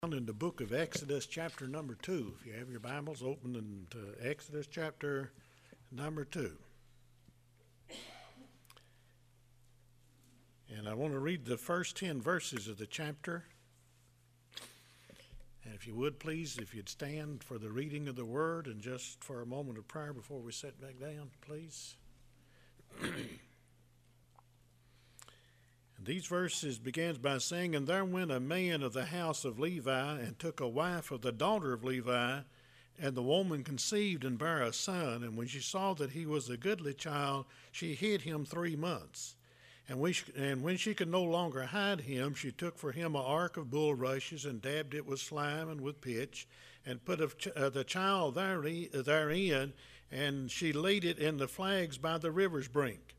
In the book of Exodus, chapter number 2. If you have your Bibles, open them to Exodus, chapter number 2. And I want to read the first 10 verses of the chapter. And if you would, please, if you'd stand for the reading of the word and just for a moment of prayer before we sit back down, please. These verses begins by saying, "And there went a man of the house of Levi, and took a wife of the daughter of Levi, and the woman conceived and bare a son. And when she saw that he was a goodly child, she hid him 3 months. And when she could no longer hide him, she took for him an ark of bulrushes, and dabbed it with slime and with pitch, and put the child therein, and she laid it in the flags by the river's brink.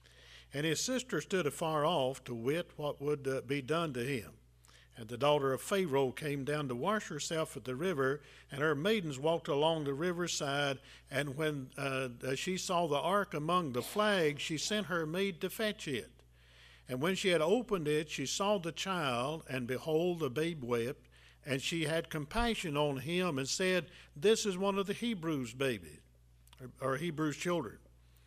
And his sister stood afar off to wit what would be done to him. And the daughter of Pharaoh came down to wash herself at the river, and her maidens walked along the riverside. And when she saw the ark among the flags, she sent her maid to fetch it. And when she had opened it, she saw the child, and behold, the babe wept. And she had compassion on him, and said, This is one of the Hebrews' babies, or Hebrews' children.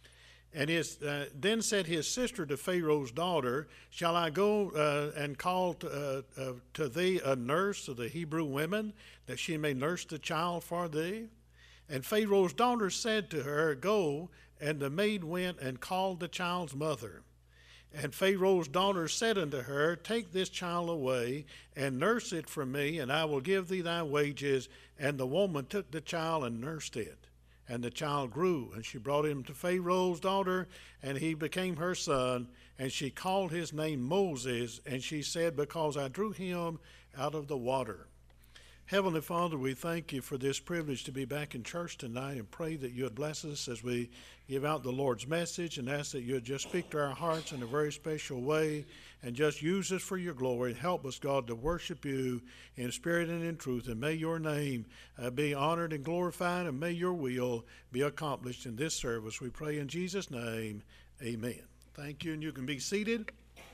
And then said his sister to Pharaoh's daughter, Shall I go and call to thee a nurse of the Hebrew women, that she may nurse the child for thee? And Pharaoh's daughter said to her, Go. And the maid went and called the child's mother. And Pharaoh's daughter said unto her, Take this child away, and nurse it for me, and I will give thee thy wages. And the woman took the child and nursed it. And the child grew, and she brought him to Pharaoh's daughter, and he became her son. And she called his name Moses, and she said, Because I drew him out of the water. Heavenly Father, we thank you for this privilege to be back in church tonight, and pray that you would bless us as we give out the Lord's message, and ask that you would just speak to our hearts in a very special way, and just use us for your glory, and help us, God, to worship you in spirit and in truth. And may your name be honored and glorified, and may your will be accomplished in this service. We pray in Jesus' name, amen. Thank you, and you can be seated.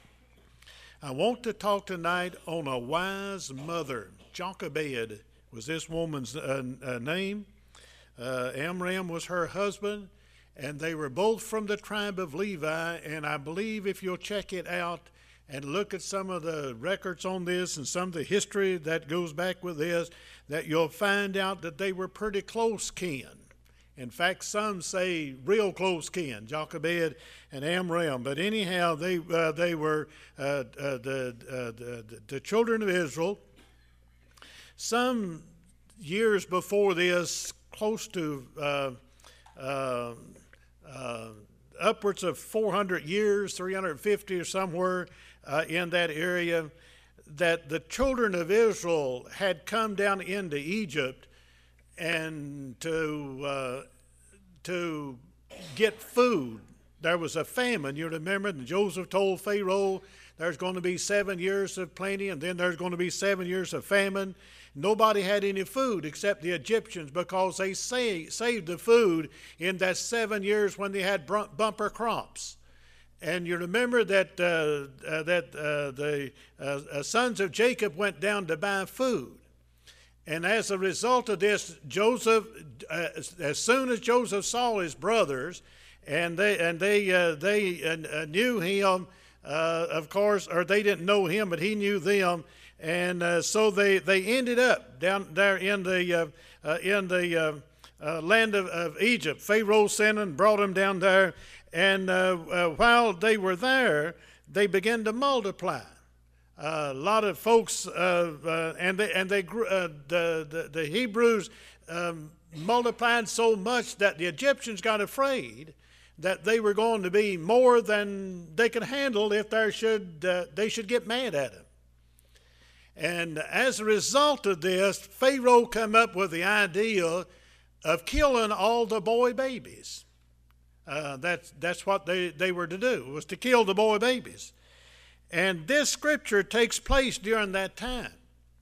I want to talk tonight on a wise mother. Jochebed was this woman's name. Amram was her husband, and they were both from the tribe of Levi. And I believe if you'll check it out and look at some of the records on this and some of the history that goes back with this, that you'll find out that they were pretty close kin. In fact, some say real close kin, Jochebed and Amram. But anyhow, they were the children of Israel. Some years before this, close to upwards of 400 years, 350 or somewhere in that area, that the children of Israel had come down into Egypt and to get food. There was a famine, you remember, and Joseph told Pharaoh there's going to be 7 years of plenty, and then there's going to be 7 years of famine. Nobody had any food except the Egyptians, because they saved the food in that 7 years when they had bumper crops. And you remember that the sons of Jacob went down to buy food. And as a result of this, Joseph, as soon as Joseph saw his brothers, and they knew him, of course, or they didn't know him, but he knew them, and so they ended up down there in the land of Egypt. Pharaoh sent and brought them down there, and while they were there, they began to multiply. A lot of folks, and they grew. The Hebrews multiplied so much that the Egyptians got afraid that they were going to be more than they could handle if they should get mad at them. And as a result of this, Pharaoh came up with the idea of killing all the boy babies. That's what they were to do, was to kill the boy babies. And this scripture takes place during that time.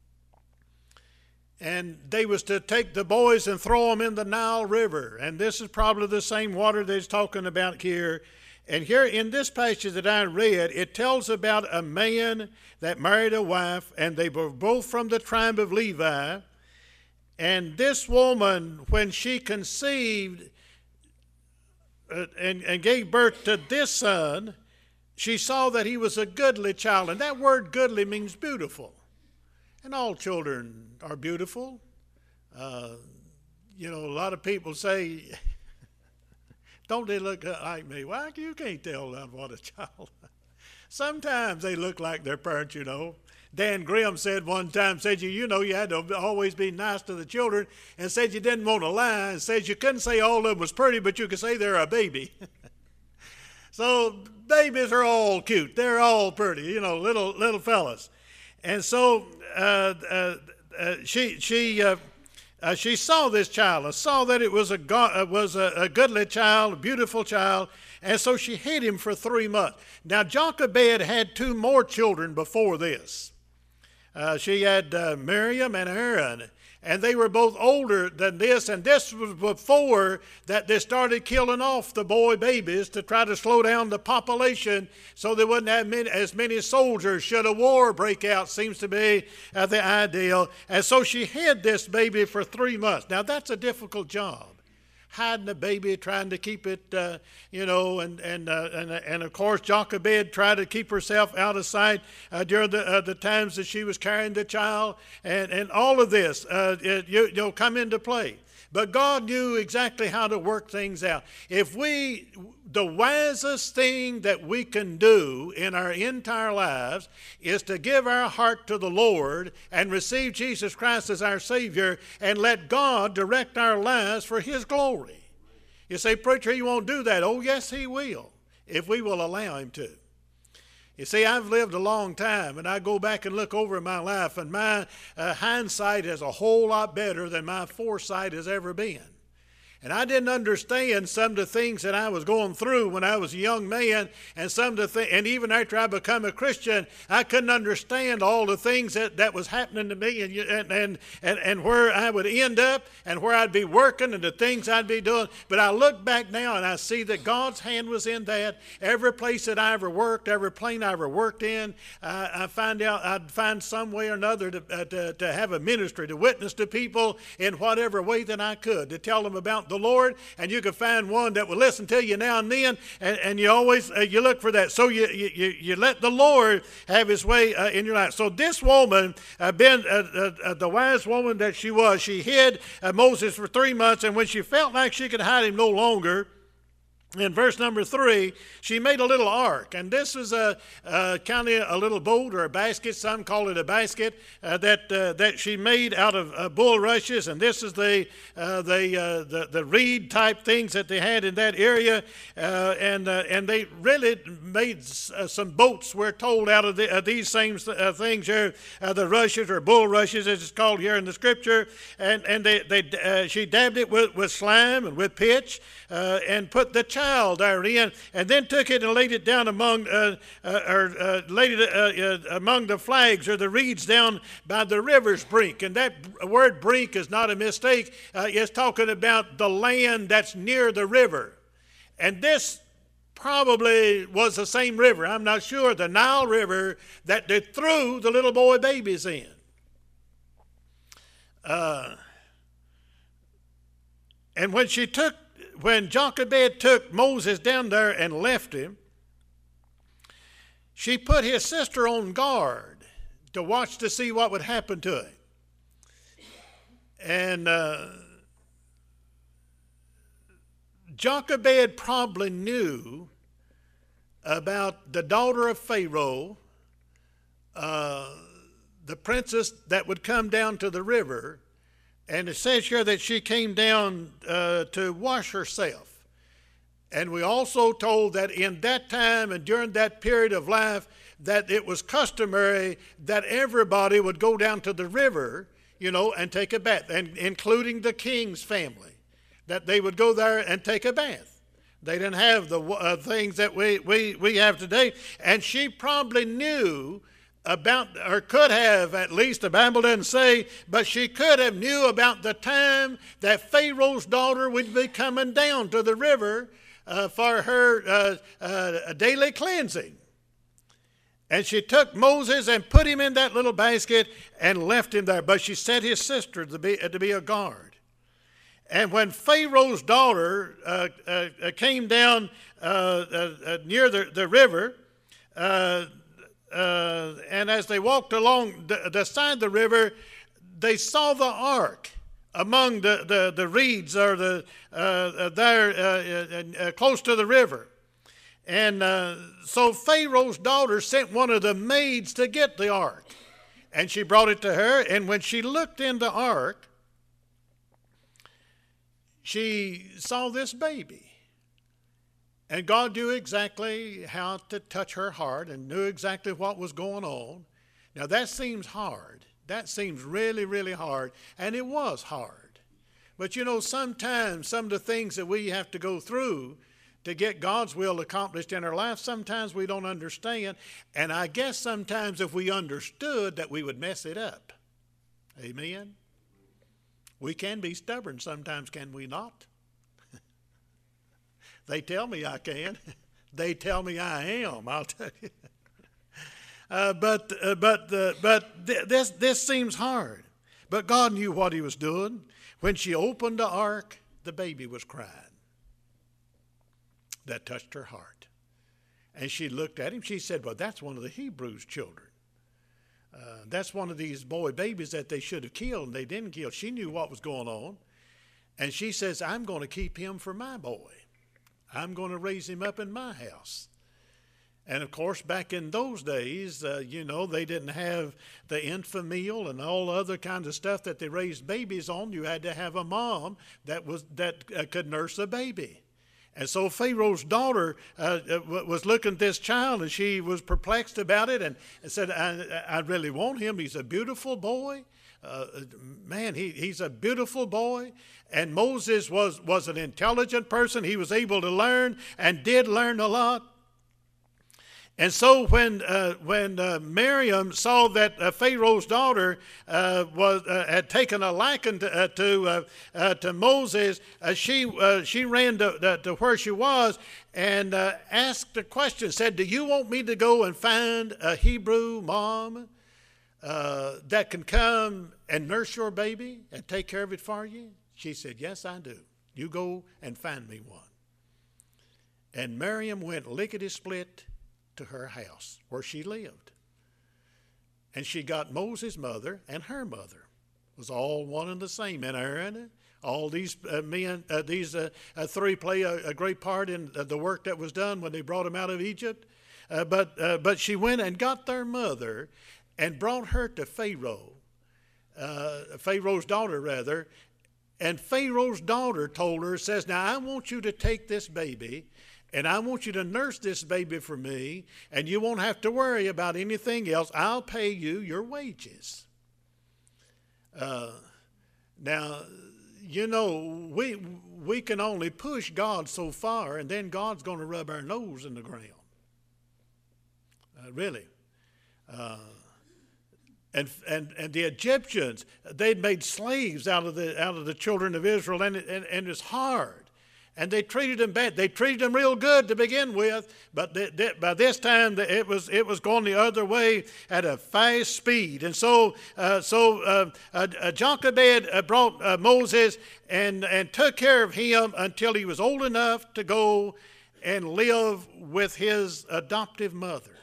And they was to take the boys and throw them in the Nile River. And this is probably the same water they're talking about here. And here in this passage that I read, it tells about a man that married a wife, and they were both from the tribe of Levi. And this woman, when she conceived and gave birth to this son, she saw that he was a goodly child. And that word goodly means beautiful. And all children are beautiful. A lot of people say, don't they look like me? Well, you can't tell what a child. Sometimes they look like their parents, Dan Grimm said one time, you had to always be nice to the children, and said you didn't want to lie, and said you couldn't say all of them was pretty, but you could say they're a baby. So babies are all cute. They're all pretty, little fellas. And so she saw this child and saw that it was a goodly child, a beautiful child, and so she hid him for 3 months. Now, Jochebed had 2 more children before this. She had Miriam and Aaron, and they were both older than this, and this was before that they started killing off the boy babies to try to slow down the population so they wouldn't have as many soldiers should a war break out, seems to be the ideal. And so she hid this baby for 3 months. Now, that's a difficult job, hiding a baby, trying to keep it, and of course, Jochebed tried to keep herself out of sight during the times that she was carrying the child, and all of this, come into play. But God knew exactly how to work things out. The wisest thing that we can do in our entire lives is to give our heart to the Lord and receive Jesus Christ as our Savior and let God direct our lives for His glory. You say, preacher, He won't do that. Oh, yes, He will, if we will allow Him to. You see, I've lived a long time, and I go back and look over my life, and my hindsight is a whole lot better than my foresight has ever been. And I didn't understand some of the things that I was going through when I was a young man, and even after I became a Christian, I couldn't understand all the things that was happening to me, and where I would end up, and where I'd be working, and the things I'd be doing. But I look back now, and I see that God's hand was in that. Every place that I ever worked, every plane I ever worked in, I find out I'd find some way or another to have a ministry, to witness to people in whatever way that I could, to tell them about the Lord. And you could find one that will listen to you now and then, and you always you look for that. So you let the Lord have His way in your life. So this woman, the wise woman that she was, she hid Moses for 3 months, and when she felt like she could hide him no longer, in verse number 3, she made a little ark, and this is kind of a little boat or a basket. Some call it a basket that she made out of bulrushes, and this is the reed type things that they had in that area, and they really made some boats. We're told out of these same things here, the rushes or bulrushes, as it's called here in the Scripture, and she dabbed it with slime and with pitch, and put the child therein, and then took it and laid it down among among the flags or the reeds down by the river's brink. And that word brink is not a mistake. It's talking about the land that's near the river. And this probably was the same river, I'm not sure, the Nile River that they threw the little boy babies in. And when Jochebed took Moses down there and left him, she put his sister on guard to watch to see what would happen to him. And Jochebed probably knew about the daughter of Pharaoh, the princess that would come down to the river. And it says here that she came down to wash herself. And we also told that in that time and during that period of life that it was customary that everybody would go down to the river, and take a bath, and including the king's family, that they would go there and take a bath. They didn't have the things that we have today. And she probably knew about, or could have, at least the Bible doesn't say, but she could have knew about the time that Pharaoh's daughter would be coming down to the river for her daily cleansing. And she took Moses and put him in that little basket and left him there. But she set his sister to be a guard. And when Pharaoh's daughter came down near the river, and as they walked along the side of the river, they saw the ark among the reeds or there close to the river. And so Pharaoh's daughter sent one of the maids to get the ark. And she brought it to her. And when she looked in the ark, she saw this baby. And God knew exactly how to touch her heart and knew exactly what was going on. Now that seems hard. That seems really, really hard. And it was hard. But you know, sometimes some of the things that we have to go through to get God's will accomplished in our life, sometimes we don't understand. And I guess sometimes if we understood that we would mess it up. Amen? We can be stubborn sometimes, can we not? They tell me I can. They tell me I am, I'll tell you. But this seems hard. But God knew what he was doing. When she opened the ark, the baby was crying. That touched her heart. And she looked at him. She said, well, that's one of the Hebrews' children. That's one of these boy babies that they should have killed and they didn't kill. She knew what was going on. And she says, I'm going to keep him for my boy. I'm going to raise him up in my house. And, of course, back in those days, you know, they didn't have the infant meal and all other kinds of stuff that they raised babies on. You had to have a mom that could nurse a baby. And so Pharaoh's daughter was looking at this child, and she was perplexed about it and said, I really want him. He's a beautiful boy. Man, he's a beautiful boy. And Moses was an intelligent person. He was able to learn and did learn a lot. And so when Miriam saw that Pharaoh's daughter had taken a liking to Moses, she ran to where she was and asked a question, said, do you want me to go and find a Hebrew mom that can come and nurse your baby and take care of it for you? She said, yes, I do. You go and find me one. And Miriam went lickety-split to her house where she lived. And she got Moses' mother and her mother. It was all one and the same. And Aaron, all these men, these three play a great part in the work that was done when they brought them out of Egypt. But she went and got their mother and brought her to Pharaoh, Pharaoh's daughter rather. And Pharaoh's daughter told her, says, now I want you to take this baby and I want you to nurse this baby for me, and you won't have to worry about anything else. I'll pay you your wages. Now, you know, we can only push God so far, and then God's going to rub our nose in the ground. Really. And the Egyptians, they'd made slaves out of the children of Israel, and it's hard. And they treated them bad. They treated them real good to begin with, but by this time it was going the other way at a fast speed. And so Jochebed brought Moses and took care of him until he was old enough to go and live with his adoptive mother.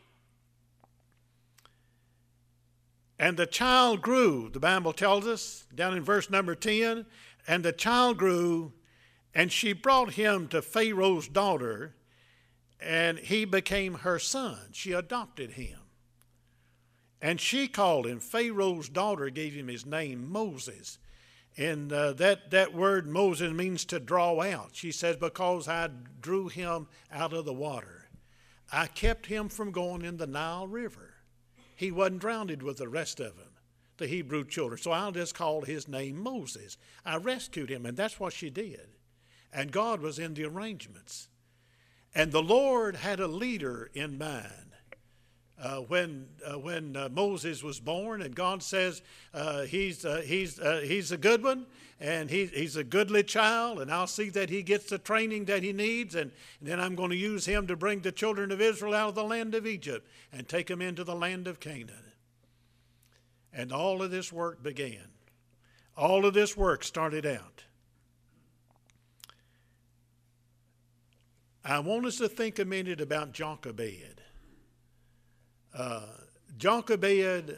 And the child grew, the Bible tells us, down in verse number 10, and the child grew, and she brought him to Pharaoh's daughter, and he became her son. She adopted him. And she called him, Pharaoh's daughter gave him his name, Moses. And that word Moses means to draw out. She says, because I drew him out of the water. I kept him from going in the Nile River. He wasn't drowned with the rest of them, the Hebrew children. So I'll just call his name Moses. I rescued him, and that's what she did. And God was in the arrangements. And the Lord had a leader in mind when Moses was born, and God says he's a good one, and he's a goodly child, and I'll see that he gets the training that he needs, and then I'm going to use him to bring the children of Israel out of the land of Egypt and take them into the land of Canaan. And all of this work began. All of this work started out. I want us to think a minute about Jochebed. Jochebed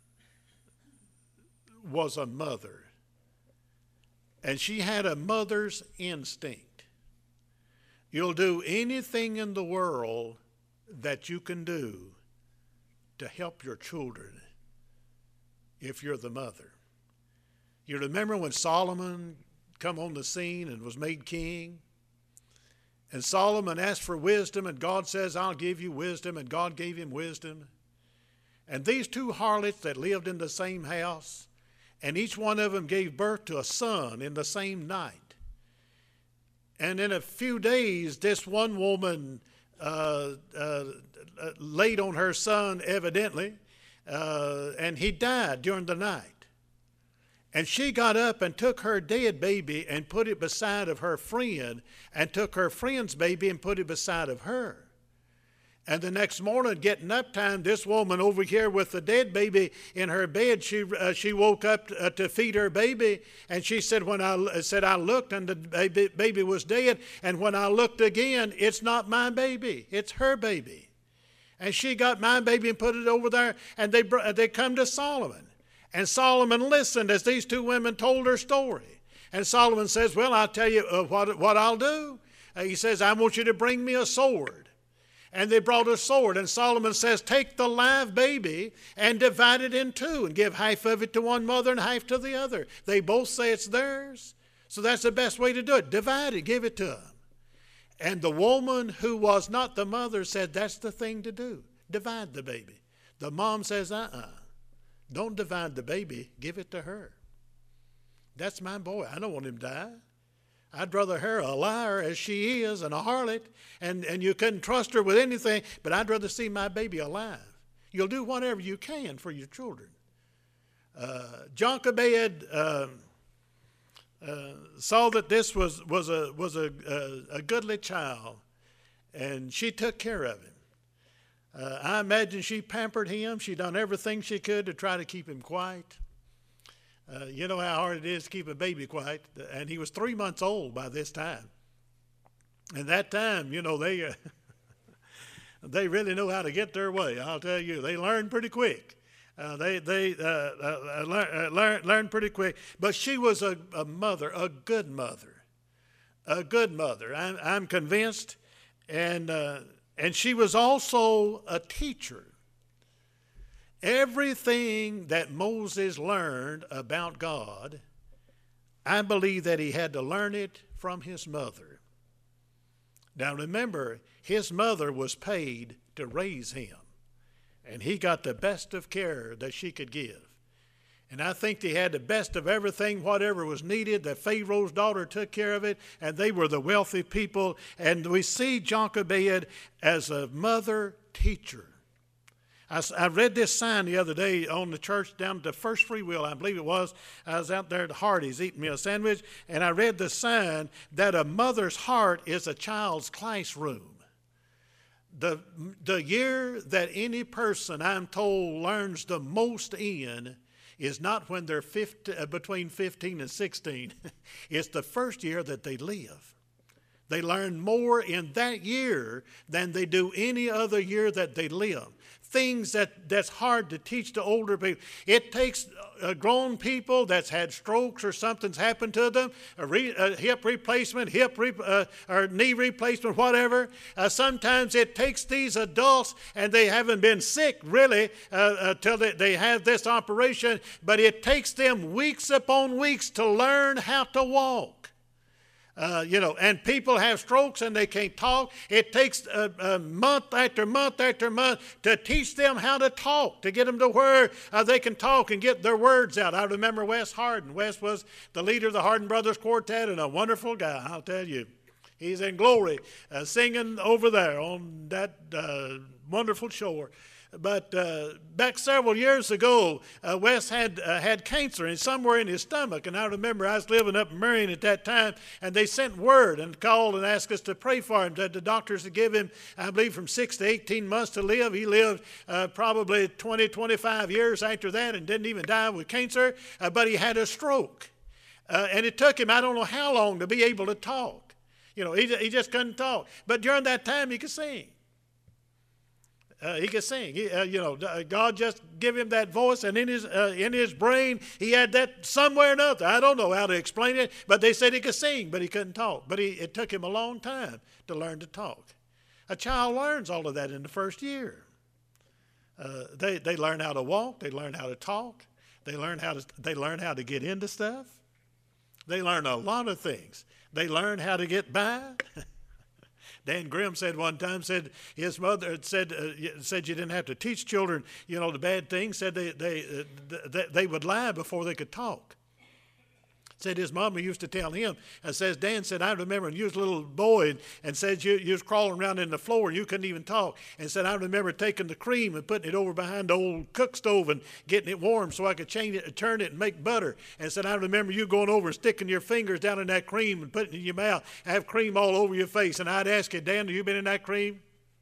was a mother, and she had a mother's instinct. You'll do anything in the world that you can do to help your children if you're the mother. You remember when Solomon come on the scene and was made king? And Solomon asked for wisdom, and God says, I'll give you wisdom, and God gave him wisdom. And these two harlots that lived in the same house, and each one of them gave birth to a son in the same night. And in a few days, this one woman laid on her son, evidently, and he died during the night. And she got up and took her dead baby and put it beside of her friend, and took her friend's baby and put it beside of her. And the next morning, getting up time, this woman over here with the dead baby in her bed, she woke up to feed her baby, and she said, I looked and the baby was dead, and when I looked again, it's not my baby, it's her baby. And she got my baby and put it over there, and they come to Solomon. And Solomon listened as these two women told her story. And Solomon says, well, I'll tell you what I'll do. He says, I want you to bring me a sword. And they brought a sword. And Solomon says, take the live baby and divide it in two and give half of it to one mother and half to the other. They both say it's theirs. So that's the best way to do it. Divide it, give it to them. And the woman who was not the mother said, that's the thing to do. Divide the baby. The mom says, don't divide the baby, give it to her. That's my boy. I don't want him to die. I'd rather her a liar as she is and a harlot, and you couldn't trust her with anything, but I'd rather see my baby alive. You'll do whatever you can for your children. Jochebed saw that this was a goodly child, and she took care of him. I imagine she pampered him. She done everything she could to try to keep him quiet. You know how hard it is to keep a baby quiet. And he was 3 months old by this time. And that time, you know, they really know how to get their way. I'll tell you, they learn pretty quick. They learn pretty quick. But she was a mother, a good mother, a good mother. I'm convinced. And she was also a teacher. Everything that Moses learned about God, I believe that he had to learn it from his mother. Now remember, his mother was paid to raise him, and he got the best of care that she could give. And I think they had the best of everything, whatever was needed. That Pharaoh's daughter took care of it, and they were the wealthy people. And we see Jochebed as a mother teacher. I read this sign the other day on the church down to First Free Will, I believe it was. I was out there at Hardee's eating me a sandwich, and I read the sign that a mother's heart is a child's classroom. The year that any person, I'm told, learns the most in is not when they're between 15 and 16. It's the first year that they live. They learn more in that year than they do any other year that they live. Things that's hard to teach to older people. It takes grown people that's had strokes or something's happened to them, a hip replacement, or knee replacement, whatever. Sometimes it takes these adults, and they haven't been sick really till they have this operation, but it takes them weeks upon weeks to learn how to walk. And people have strokes and they can't talk. It takes month after month after month to teach them how to talk, to get them to where they can talk and get their words out. I remember Wes Harden. Wes was the leader of the Harden Brothers Quartet and a wonderful guy, I'll tell you. He's in glory, singing over there on that wonderful shore. But back several years ago, Wes had cancer and somewhere in his stomach. And I remember I was living up in Marion at that time, and they sent word and called and asked us to pray for him. That the doctors had given him, I believe, from 6 to 18 months to live. He lived probably 20, 25 years after that and didn't even die with cancer. But he had a stroke. And it took him, I don't know how long, to be able to talk. You know, he just couldn't talk. But during that time, he could sing. He could sing. God just gave him that voice, and in his brain, he had that somewhere or another. I don't know how to explain it, but they said he could sing, but he couldn't talk. But it took him a long time to learn to talk. A child learns all of that in the first year. They learn how to walk. They learn how to talk. They learn how to get into stuff. They learn a lot of things. They learn how to get by. Dan Grimm said one time, said his mother said you didn't have to teach children, the bad things. Said they would lie before they could talk. Said his mama used to tell him, says Dan said, I remember when you was a little boy and said you was crawling around in the floor and you couldn't even talk. And said, I remember taking the cream and putting it over behind the old cook stove and getting it warm so I could change it and turn it and make butter. And said, I remember you going over and sticking your fingers down in that cream and putting it in your mouth, have cream all over your face. And I'd ask you, Dan, have you been in that cream?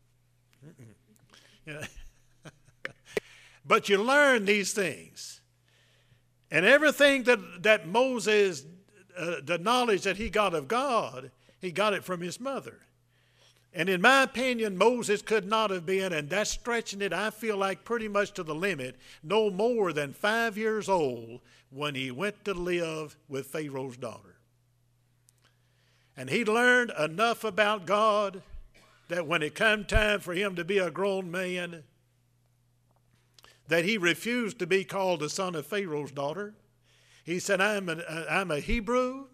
But you learn these things. And everything that Moses, the knowledge that he got of God, he got it from his mother. And in my opinion, Moses could not have been, and that's stretching it, I feel like, pretty much to the limit, no more than 5 years old when he went to live with Pharaoh's daughter. And he learned enough about God that when it come time for him to be a grown man, that he refused to be called the son of Pharaoh's daughter. He said, I'm a Hebrew.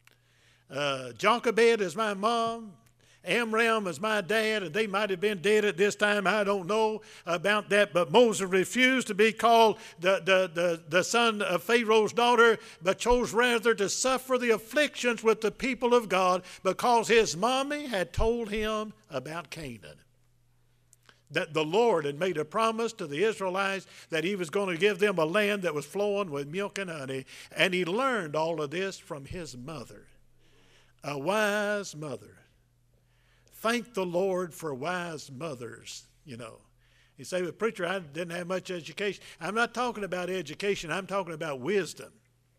Jochebed is my mom. Amram is my dad, and they might have been dead at this time. I don't know about that. But Moses refused to be called the son of Pharaoh's daughter, but chose rather to suffer the afflictions with the people of God because his mommy had told him about Canaan. That the Lord had made a promise to the Israelites that he was going to give them a land that was flowing with milk and honey. And he learned all of this from his mother, a wise mother. Thank the Lord for wise mothers, You say, but preacher, I didn't have much education. I'm not talking about education. I'm talking about wisdom.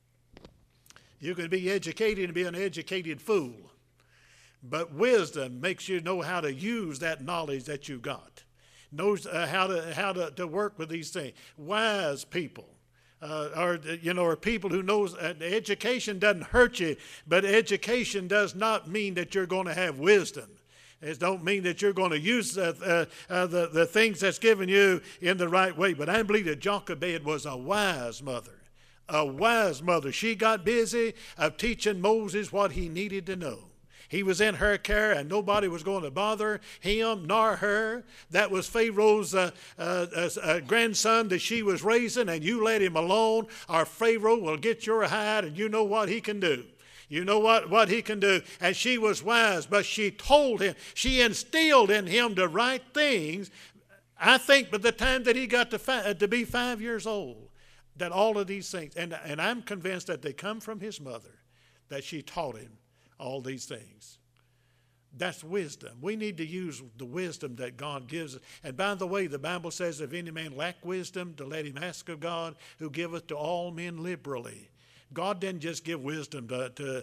You can be educated and be an educated fool. But wisdom makes you know how to use that knowledge that you got. Knows how to work with these things. Wise people are people who knows education doesn't hurt you, but education does not mean that you're going to have wisdom. It don't mean that you're going to use the things that's given you in the right way. But I believe that Jochebed was a wise mother. A wise mother. She got busy of teaching Moses what he needed to know. He was in her care, and nobody was going to bother him nor her. That was Pharaoh's grandson that she was raising, and you let him alone, or Pharaoh will get your hide, and you know what he can do. You know what he can do. And she was wise, but she told him, she instilled in him the right things. I think by the time that he got to be 5 years old, that all of these things, and I'm convinced that they come from his mother, that she taught him all these things. That's wisdom. We need to use the wisdom that God gives us. And by the way, the Bible says, if any man lack wisdom, to let him ask of God, who giveth to all men liberally. God didn't just give wisdom to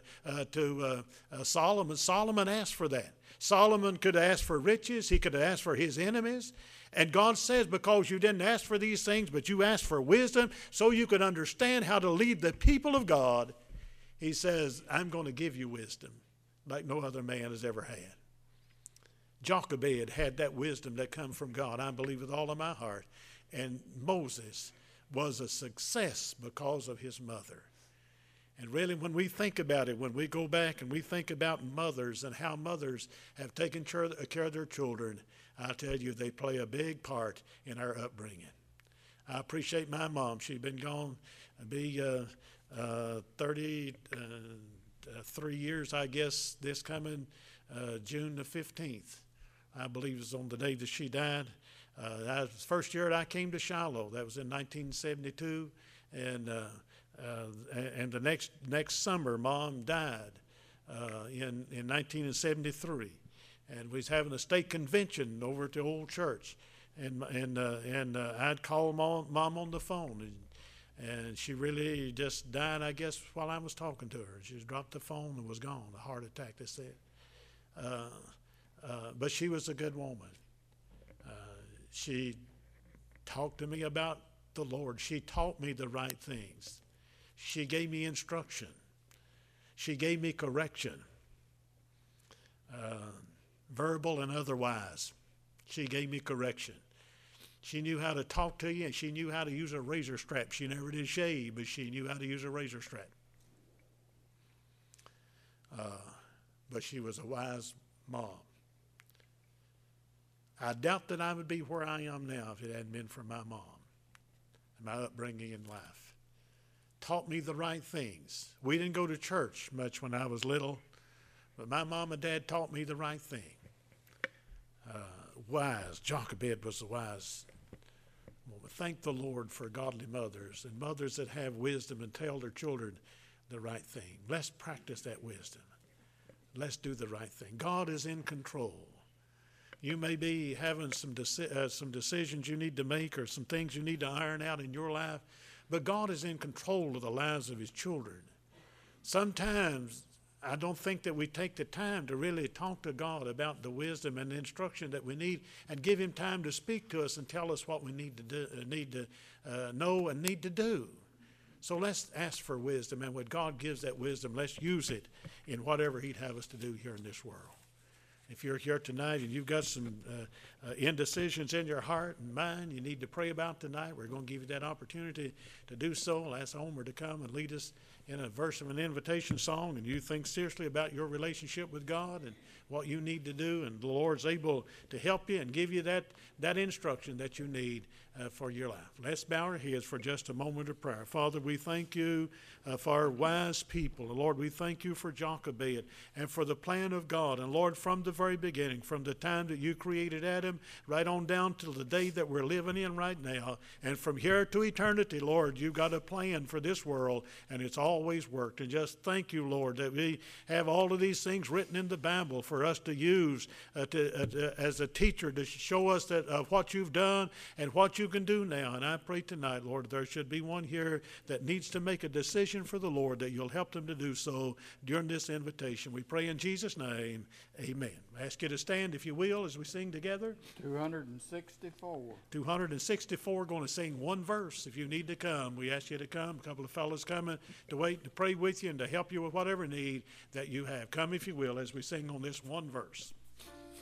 Solomon. Solomon asked for that. Solomon could ask for riches. He could ask for his enemies. And God says, because you didn't ask for these things, but you asked for wisdom so you could understand how to lead the people of God, he says, I'm going to give you wisdom like no other man has ever had. Jochebed had that wisdom that comes from God, I believe with all of my heart. And Moses was a success because of his mother. And really, when we think about it, when we go back and we think about mothers and how mothers have taken care of their children, I tell you, they play a big part in our upbringing. I appreciate my mom. She's been gone, 33 years, I guess, this coming June the 15th. I believe it was on the day that she died. That was the first year that I came to Shiloh. That was in 1972, and the next summer, Mom died in 1973, and we was having a state convention over at the old church, and I'd call Mom on the phone, and she really just died, I guess, while I was talking to her. She just dropped the phone and was gone. A heart attack, they said. But she was a good woman. She talked to me about the Lord. She taught me the right things. She gave me instruction. She gave me correction, verbal and otherwise. She gave me correction. She knew how to talk to you, and she knew how to use a razor strap. She never did shave, but she knew how to use a razor strap. But she was a wise mom. I doubt that I would be where I am now if it hadn't been for my mom and my upbringing in life. Taught me the right things. We didn't go to church much when I was little, but my mom and dad taught me the right thing. Wise. Jochebed was a wise woman. Thank the Lord for godly mothers and mothers that have wisdom and tell their children the right thing. Let's practice that wisdom. Let's do the right thing. God is in control. You may be having some decisions you need to make or some things you need to iron out in your life, but God is in control of the lives of his children. Sometimes I don't think that we take the time to really talk to God about the wisdom and the instruction that we need and give him time to speak to us and tell us what we need to know and need to do. So let's ask for wisdom, and when God gives that wisdom, let's use it in whatever he'd have us to do here in this world. If you're here tonight and you've got some indecisions in your heart and mind you need to pray about tonight, we're going to give you that opportunity to do so. I'll ask Homer to come and lead us in a verse of an invitation song, and you think seriously about your relationship with God and what you need to do, and the Lord's able to help you and give you that instruction that you need for your life. Let's bow our heads for just a moment of prayer. Father, we thank you for wise people. Lord, we thank you for Jochebed and for the plan of God. And Lord, from the very beginning, from the time that you created Adam, right on down to the day that we're living in right now, and from here to eternity, Lord, you've got a plan for this world, and it's always worked. And just thank you, Lord, that we have all of these things written in the Bible for us to use as a teacher to show us that what you've done and what you can do now. And I pray tonight, Lord, there should be one here that needs to make a decision for the Lord, that you'll help them to do so during this invitation. We pray in Jesus' name, amen. I ask you to stand, if you will, as we sing together. 264. 264, going to sing one verse. If you need to come, we ask you to come. A couple of fellows coming to wait to pray with you and to help you with whatever need that you have. Come, if you will, as we sing on this one verse.